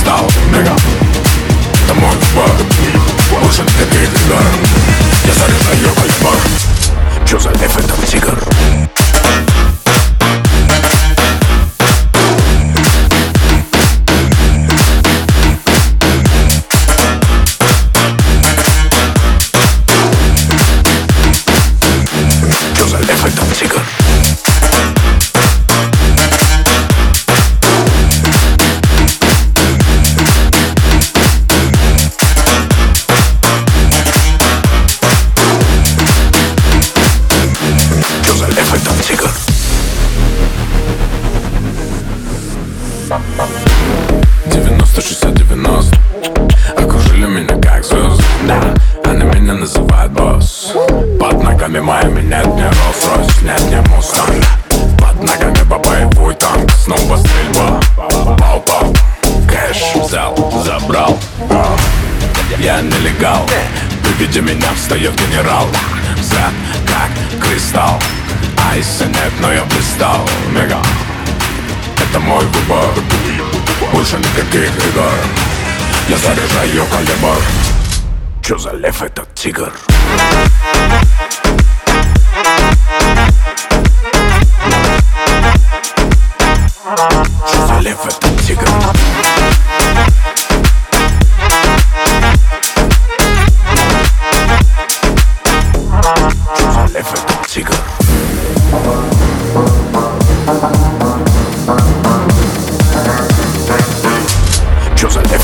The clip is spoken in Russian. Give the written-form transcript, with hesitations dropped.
пристал, мега. Это мой выбор, больше никаких игр. Я заряжаю калибр. Чё за лев, это тигр? Чё за лев, это тигр? Чё за лев, это тигр? 90-60-90 окружили меня как звезды, да. Они меня называют босс. Под ногами моими нет ни Rolls-Royce, нет ни Mustang. Под ногами боевой танк, снова стрельба. Пау-пау, кэш взял, забрал. Я нелегал, при виде меня встает генерал. Взгляд как кристалл, айса нет, но я блистал, мега. Это мой выбор, больше никаких игр. Я заряжаю калибр. Чё за лев, это тигр? Чё за лев, это тигр? Чё за лев, это тигр? Чё за лев?